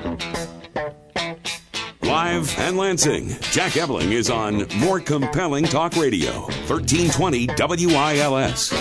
Live and Lansing, Jack Ebling is on More Compelling Talk Radio, 1320 WILS.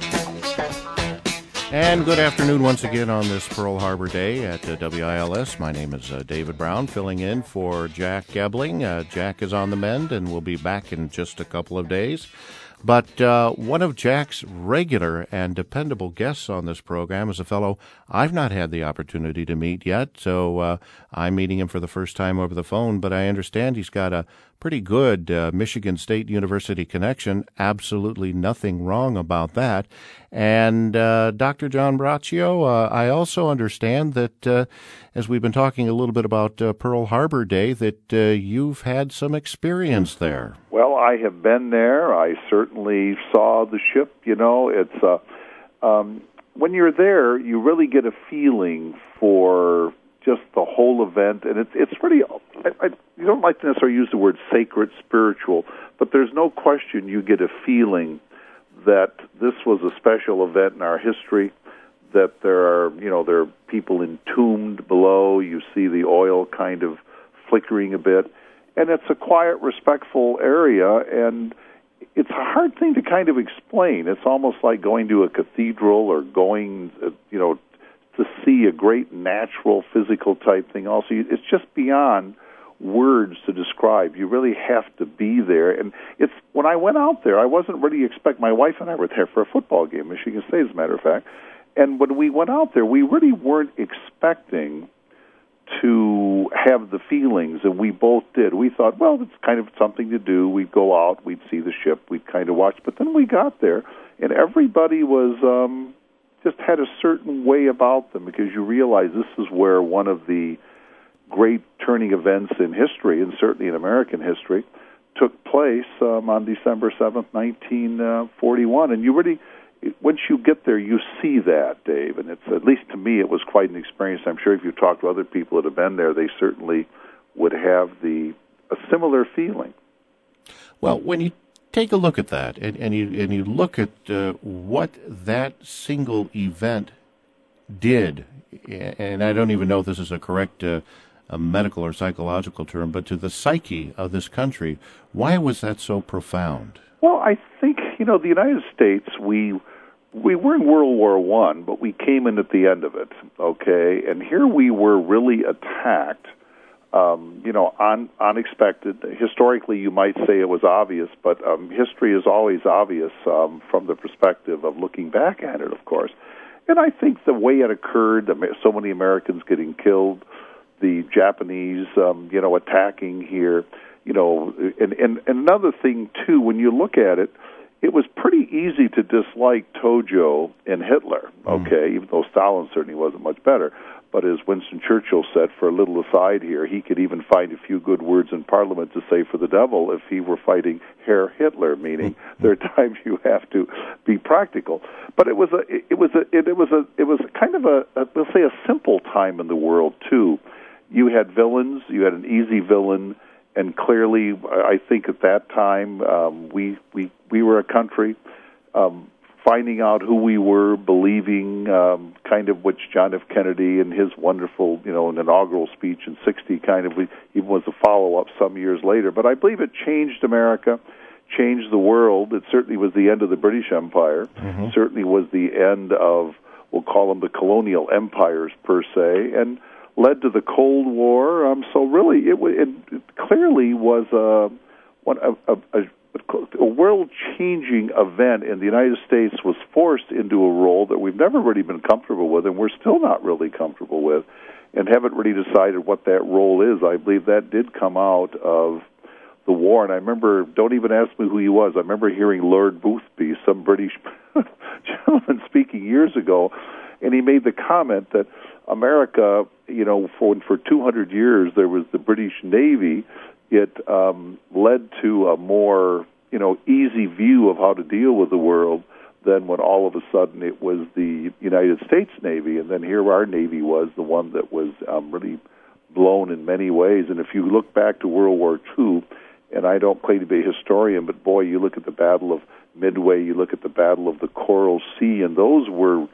And good afternoon once again on this Pearl Harbor Day at WILS. My name is David Brown, filling in for Jack Ebling. Jack is on the mend and will be back in just a couple of days. But one of Jack's regular and dependable guests on this program is a fellow I've not had the opportunity to meet yet, so I'm meeting him for the first time over the phone, but I understand he's got a pretty good Michigan State University connection. Absolutely nothing wrong about that. And Dr. John Braccio, I also understand that, as we've been talking a little bit about Pearl Harbor Day, that you've had some experience there. Well, I have been there. I certainly saw the ship. You know, it's when you're there, you really get a feeling for just the whole event, and it's pretty. You don't like to necessarily use the word sacred, spiritual, but there's no question you get a feeling that this was a special event in our history. That there are people entombed below. You see the oil kind of flickering a bit. And it's a quiet, respectful area, and it's a hard thing to kind of explain. It's almost like going to a cathedral or going, to see a great natural, physical type thing. Also, it's just beyond words to describe. You really have to be there. And it's when I went out there, I wasn't really expecting. My wife and I were there for a football game, Michigan State, as a matter of fact. And when we went out there, we really weren't expecting to have the feelings, and we both did. We thought, well, it's kind of something to do. We'd go out, we'd see the ship, we'd kind of watch. But then we got there, and everybody was just had a certain way about them, because you realize this is where one of the great turning events in history, and certainly in American history, took place on December 7th, 1941. And you really, once you get there, you see that, Dave, and it's, at least to me, it was quite an experience. I'm sure if you talk to other people that have been there, they certainly would have a similar feeling. Well, when you take a look at that, and you look at what that single event did, and I don't even know if this is a correct a medical or psychological term, but to the psyche of this country, why was that so profound? Well, I think, the United States, we were in World War I, but we came in at the end of it, okay? And here we were really attacked, unexpected. Historically, you might say it was obvious, but history is always obvious from the perspective of looking back at it, of course. And I think the way it occurred, so many Americans getting killed, the Japanese, attacking here, and another thing, too, when you look at it, it was pretty easy to dislike Tojo and Hitler, okay, even though Stalin certainly wasn't much better. But as Winston Churchill said, for a little aside here, he could even find a few good words in Parliament to say for the devil if he were fighting Herr Hitler, meaning there are times you have to be practical. But it was kind of we'll say a simple time in the world too. You had villains, you had an easy villain, and clearly, I think at that time we were a country finding out who we were, believing kind of which John F. Kennedy in his wonderful, inaugural speech in '60 kind of even was a follow-up some years later. But I believe it changed America, changed the world. It certainly was the end of the British Empire. Certainly was the end of, we'll call them the colonial empires per se, and led to the Cold War. So really, it clearly was a world-changing event, and the United States was forced into a role that we've never really been comfortable with, and we're still not really comfortable with, and haven't really decided what that role is. I believe that did come out of the war, and I remember, don't even ask me who he was, I remember hearing Lord Boothby, some British gentleman speaking years ago, and he made the comment that America, for 200 years there was the British Navy. It led to a more, easy view of how to deal with the world than when all of a sudden it was the United States Navy, and then here our Navy was the one that was really blown in many ways. And if you look back to World War II, and I don't claim to be a historian, but boy, you look at the Battle of Midway, you look at the Battle of the Coral Sea, and those were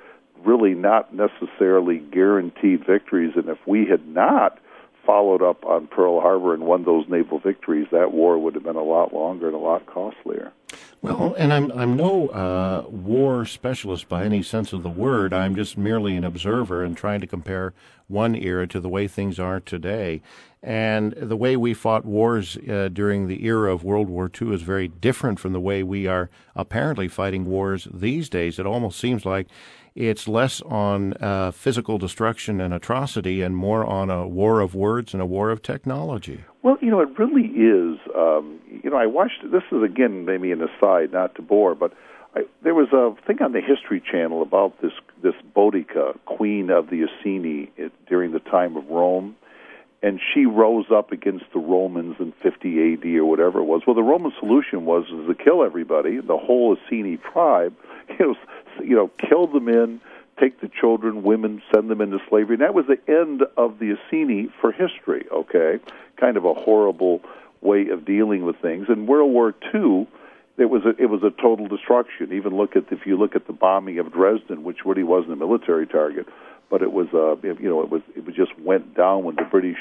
really not necessarily guaranteed victories. And if we had not followed up on Pearl Harbor and won those naval victories, that war would have been a lot longer and a lot costlier. Well, and I'm no war specialist by any sense of the word. I'm just merely an observer and trying to compare one era to the way things are today. And the way we fought wars during the era of World War II is very different from the way we are apparently fighting wars these days. It almost seems like it's less on physical destruction and atrocity and more on a war of words and a war of technology. Well, it really is. I watched, this is, again, maybe an aside, not to bore, but there was a thing on the History Channel about this Boudica, queen of the Iceni during the time of Rome, and she rose up against the Romans in 50 A.D. or whatever it was. Well, the Roman solution was to kill everybody, the whole Iceni tribe, kill them in, take the children, women, send them into slavery. And that was the end of the Iceni for history, okay? Kind of a horrible way of dealing with things. In World War II, it was a total destruction. If you look at the bombing of Dresden, which really wasn't a military target, but it was it just went down when the British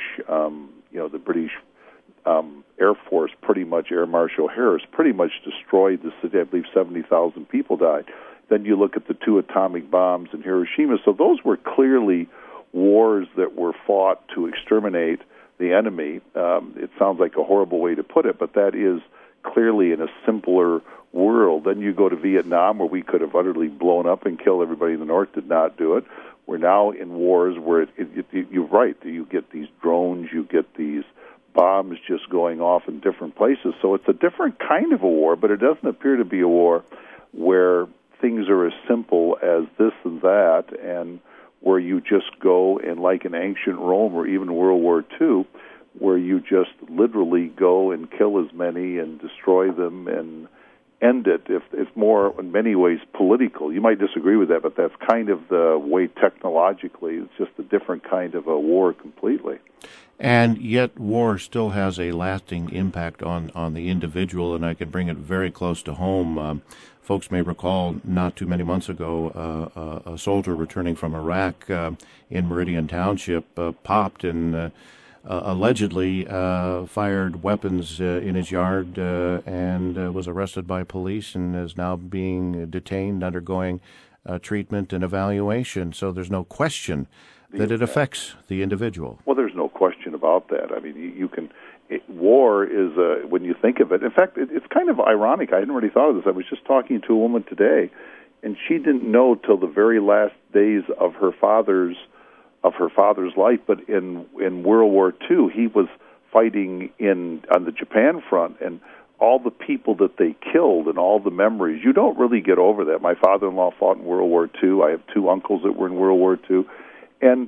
Air Force, pretty much Air Marshal Harris, pretty much destroyed the city. I believe 70,000 people died. Then you look at the 2 atomic bombs in Hiroshima. So those were clearly wars that were fought to exterminate the enemy. It sounds like a horrible way to put it, but that is clearly in a simpler world. Then you go to Vietnam, where we could have utterly blown up and killed everybody in the North, did not do it. We're now in wars where you're right. You get these drones, you get these bombs just going off in different places. So it's a different kind of a war, but it doesn't appear to be a war where things are as simple as this and that, and where you just go, and like in ancient Rome or even World War II, where you just literally go and kill as many and destroy them and end it. It's more, in many ways, political. You might disagree with that, but that's kind of the way technologically. It's just a different kind of a war completely. And yet war still has a lasting impact on the individual, and I can bring it very close to home. Folks may recall not too many months ago a soldier returning from Iraq in Meridian Township popped and allegedly fired weapons in his yard and was arrested by police and is now being detained, undergoing treatment and evaluation. So there's no question that it affects the individual. Well, there's no question about that. I mean, war is, when you think of it, in fact, it's kind of ironic. I hadn't really thought of this. I was just talking to a woman today, and she didn't know till the very last days of her father's life. But in World War II, he was fighting on the Japan front, and all the people that they killed and all the memories, you don't really get over that. My father-in-law fought in World War II. I have 2 uncles that were in World War II. And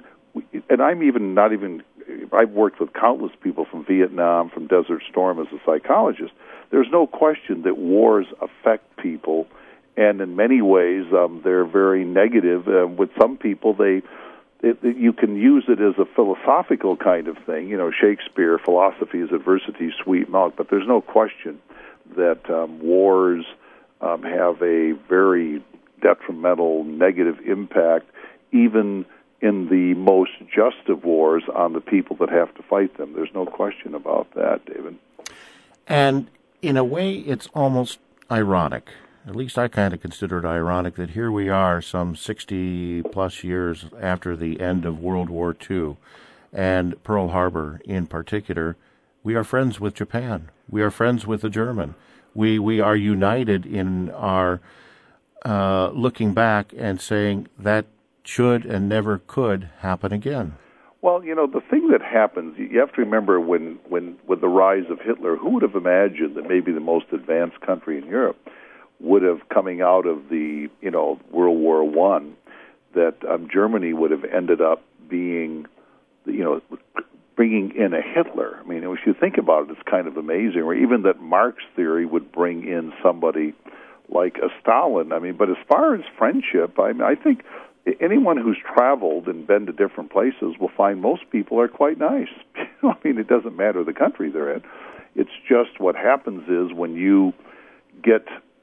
I've worked with countless people from Vietnam, from Desert Storm as a psychologist. There's no question that wars affect people, and in many ways they're very negative. With some people, you can use it as a philosophical kind of thing. Shakespeare, philosophy is adversity, sweet milk. But there's no question that wars have a very detrimental, negative impact, even in the most just of wars, on the people that have to fight them. There's no question about that, David. And in a way, it's almost ironic. At least I kind of consider it ironic that here we are some 60-plus years after the end of World War II, and Pearl Harbor in particular. We are friends with Japan. We are friends with the German. We are united in our looking back and saying that should and never could happen again. Well, the thing that happens, you have to remember when with the rise of Hitler, who would have imagined that maybe the most advanced country in Europe would have, coming out of the, World War I, that Germany would have ended up being, bringing in a Hitler. I mean, if you think about it, it's kind of amazing. Or even that Marx theory would bring in somebody like a Stalin. I mean, but as far as friendship, I think anyone who's traveled and been to different places will find most people are quite nice. I mean, it doesn't matter the country they're in. It's just what happens is when you get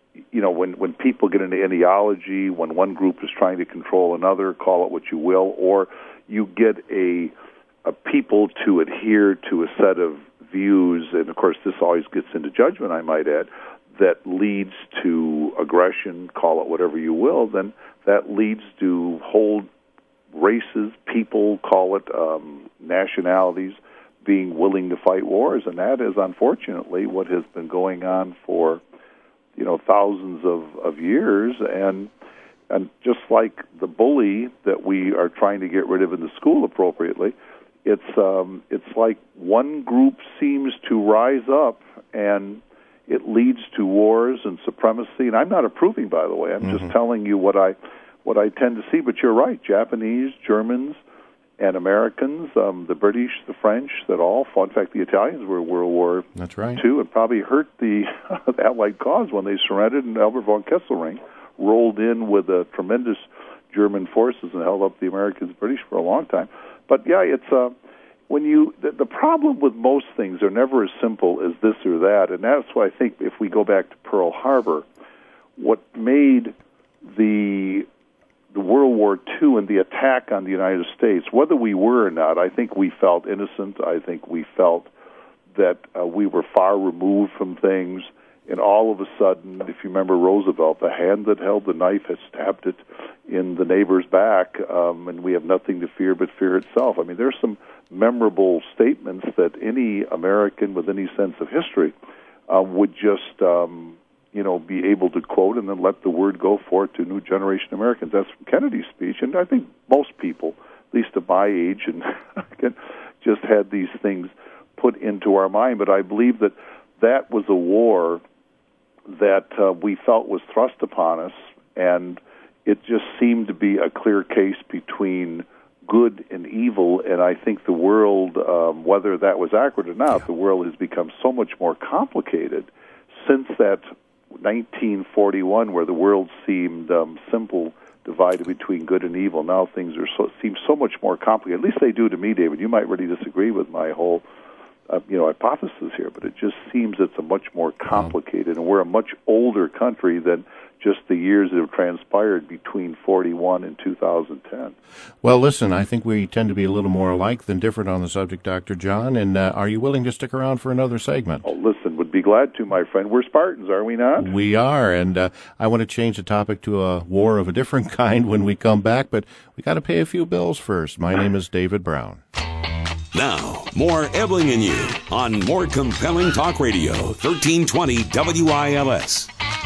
when people get into ideology, when one group is trying to control another, call it what you will, or you get a people to adhere to a set of views, and of course this always gets into judgment, I might add, that leads to aggression, call it whatever you will, then that leads to whole races, people, call it nationalities, being willing to fight wars, and that is unfortunately what has been going on for thousands of years, and just like the bully that we are trying to get rid of in the school appropriately, it's like one group seems to rise up and it leads to wars and supremacy. And I'm not approving, by the way. I'm just telling you what I tend to see. But you're right. Japanese, Germans, and Americans, the British, the French, that all fought. In fact, the Italians were in World War That's right. II and probably hurt the Allied cause when they surrendered, and Albert von Kesselring rolled in with tremendous German forces and held up the Americans and British for a long time. But yeah, it's the problem with most things are never as simple as this or that, and that's why I think if we go back to Pearl Harbor, what made the World War II and the attack on the United States, whether we were or not, I think we felt innocent. I think we felt that we were far removed from things. And all of a sudden, if you remember Roosevelt, the hand that held the knife has stabbed it in the neighbor's back, and we have nothing to fear but fear itself. I mean, there's some memorable statements that any American with any sense of history would just be able to quote and then let the word go forth to a new generation of Americans. That's from Kennedy's speech, and I think most people, at least at my age, and just had these things put into our mind. But I believe that was a war that we felt was thrust upon us, and it just seemed to be a clear case between good and evil, and I think the world, whether that was accurate or not, the world has become so much more complicated since that 1941, where the world seemed simple, divided between good and evil. Now things seem so much more complicated. At least they do to me, David. You might really disagree with my whole hypothesis here, but it just seems it's a much more complicated, and we're a much older country than just the years that have transpired between 41 and 2010. Well, listen, I think we tend to be a little more alike than different on the subject, Dr. John, and are you willing to stick around for another segment? Oh, listen, would be glad to, my friend. We're Spartans, are we not? We are, and I want to change the topic to a war of a different kind when we come back, but we got to pay a few bills first. My name is David Brown. Now, more Ebling and You on More Compelling Talk Radio, 1320 WILS.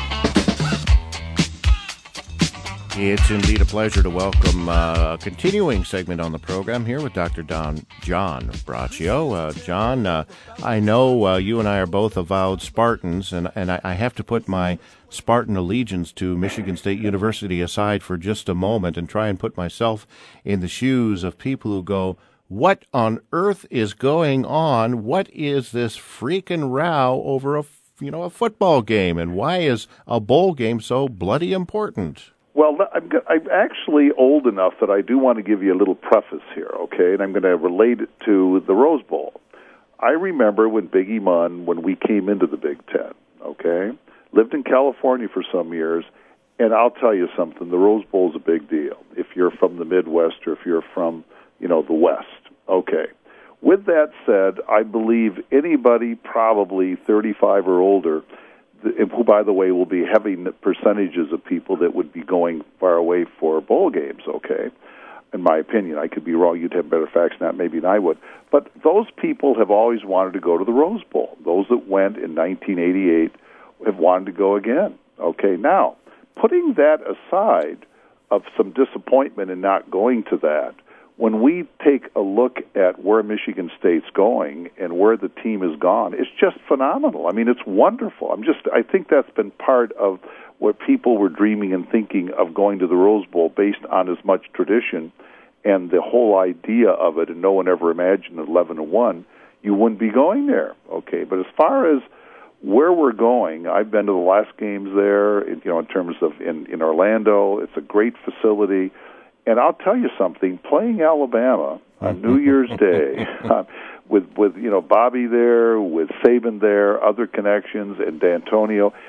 It's indeed a pleasure to welcome a continuing segment on the program here with Dr. John Braccio. John, I know you and I are both avowed Spartans, and I have to put my Spartan allegiance to Michigan State University aside for just a moment and try and put myself in the shoes of people who go, what on earth is going on? What is this freaking row over a football game, and why is a bowl game so bloody important? Well, I'm actually old enough that I do want to give you a little preface here, okay? And I'm going to relate it to the Rose Bowl. I remember when Biggie Munn, when we came into the Big Ten, okay? Lived in California for some years, and I'll tell you something, the Rose Bowl is a big deal if you're from the Midwest or if you're from, the West, okay? With that said, I believe anybody probably 35 or older, who, by the way, will be heavy percentages of people that would be going far away for bowl games, okay? In my opinion, I could be wrong. You'd have better facts than that, maybe, than I would. But those people have always wanted to go to the Rose Bowl. Those that went in 1988 have wanted to go again, okay? Now, putting that aside of some disappointment in not going to that, when we take a look at where Michigan State's going and where the team has gone, it's just phenomenal. I mean, it's wonderful. I think that's been part of what people were dreaming and thinking of going to the Rose Bowl based on as much tradition and the whole idea of it, and no one ever imagined at 11-1, you wouldn't be going there, okay? But as far as where we're going, I've been to the last games there, in terms of in Orlando. It's a great facility. And I'll tell you something, playing Alabama on New Year's Day with Bobby there, with Saban there, other connections, and D'Antonio,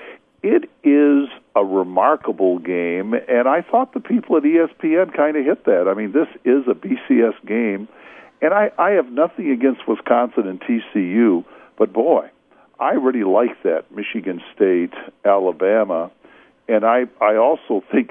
it is a remarkable game, and I thought the people at ESPN kind of hit that. I mean, this is a BCS game, and I have nothing against Wisconsin and TCU, but boy, I really like that Michigan State, Alabama, and I also think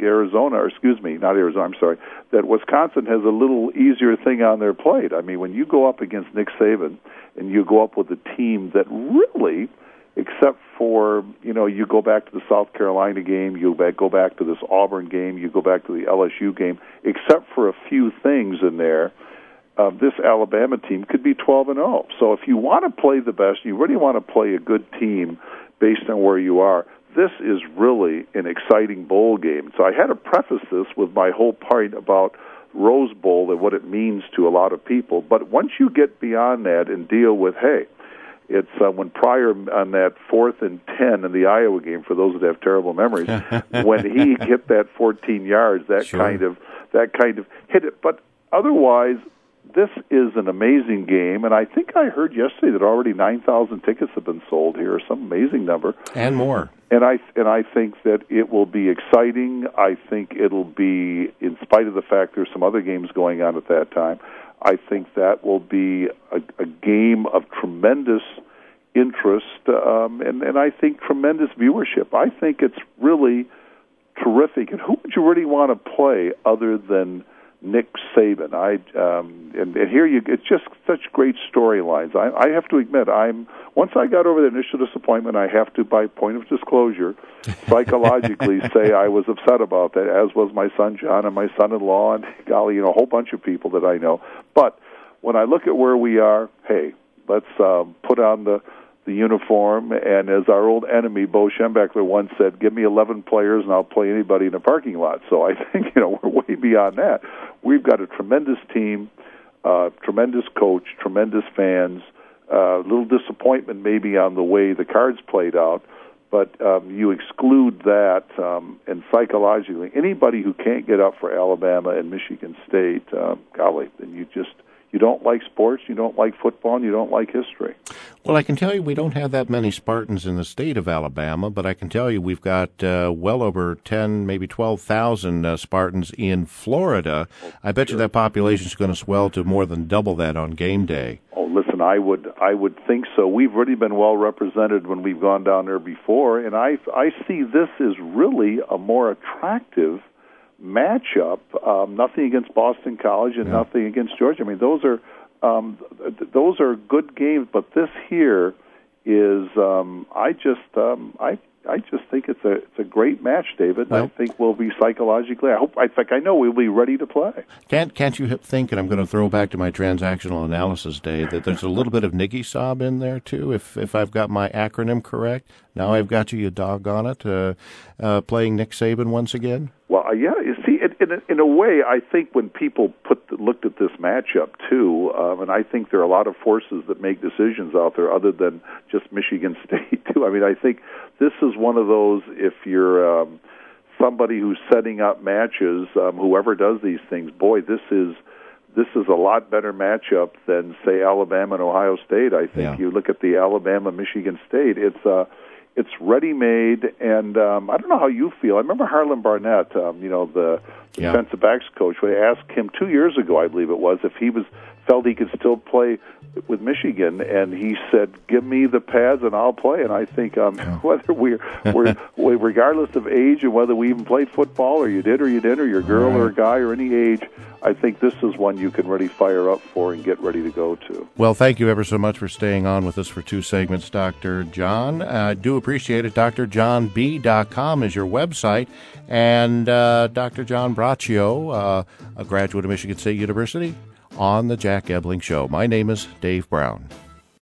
that Wisconsin has a little easier thing on their plate. I mean, when you go up against Nick Saban and you go up with a team that really, except for, you go back to the South Carolina game, you go back to this Auburn game, you go back to the LSU game, except for a few things in there, this Alabama team could be 12-0. So if you want to play the best, you really want to play a good team based on where you are, this is really an exciting bowl game. So I had to preface this with my whole point about Rose Bowl and what it means to a lot of people. But once you get beyond that and deal with, hey, it's when Pryor on that 4th and 10 in the Iowa game, for those that have terrible memories, when he hit that 14 yards, that kind of hit it. But otherwise, this is an amazing game, and I think I heard yesterday that already 9,000 tickets have been sold here, some amazing number, and more. And I think that it will be exciting. I think it'll be, in spite of the fact there's some other games going on at that time, I think that will be a game of tremendous interest, and I think tremendous viewership. I think it's really terrific. And who would you really want to play other than Nick Saban? And here it's just such great storylines. I have to admit, once I got over the initial disappointment, I have to, by point of disclosure, psychologically say I was upset about that, as was my son John and my son-in-law and golly, a whole bunch of people that I know. But when I look at where we are, hey, let's put on the uniform, and as our old enemy Bo Schembechler once said, give me 11 players and I'll play anybody in a parking lot. So I think we're way beyond that. We've got a tremendous team, tremendous coach, tremendous fans, a little disappointment maybe on the way the cards played out, but you exclude that, and psychologically, anybody who can't get up for Alabama and Michigan State, golly, then you don't like sports, you don't like football, and you don't like history. Well, I can tell you we don't have that many Spartans in the state of Alabama, but I can tell you we've got well over 10, maybe 12,000 Spartans in Florida. I bet you that population is going to swell to more than double that on game day. Oh, listen, I would think so. We've really been well represented when we've gone down there before, and I see this as really a more attractive matchup. Nothing against Boston College and nothing against Georgia. I mean, those are good games, but this here is I just think it's a great match, David. And I think we'll be psychologically. I know we'll be ready to play. Can't you think? And I'm going to throw back to my transactional analysis day that there's a little bit of Niggy Sob in there too. If I've got my acronym correct, now I've got you doggone it, playing Nick Saban once again. Well, yeah. You see, in a way, I think when people looked at this matchup too, and I think there are a lot of forces that make decisions out there other than just Michigan State too. I mean, I think this is one of those. If you're somebody who's setting up matches, whoever does these things, boy, this is a lot better matchup than, say, Alabama and Ohio State. I think you look at the Alabama-Michigan State, it's ready-made, and I don't know how you feel. I remember Harlan Barnett, the defensive backs coach. We asked him 2 years ago, I believe it was, if he felt he could still play with Michigan, and he said, "Give me the pads and I'll play." And I think whether we're regardless of age and whether we even played football or you did or you didn't, or you're a girl or a guy or any age, I think this is one you can really fire up for and get ready to go to. Well, thank you ever so much for staying on with us for 2 segments, Dr. John. I do appreciate it. drjohnb.com is your website. And Dr. John Braccio, a graduate of Michigan State University, on the Jack Ebling Show. My name is Dave Brown.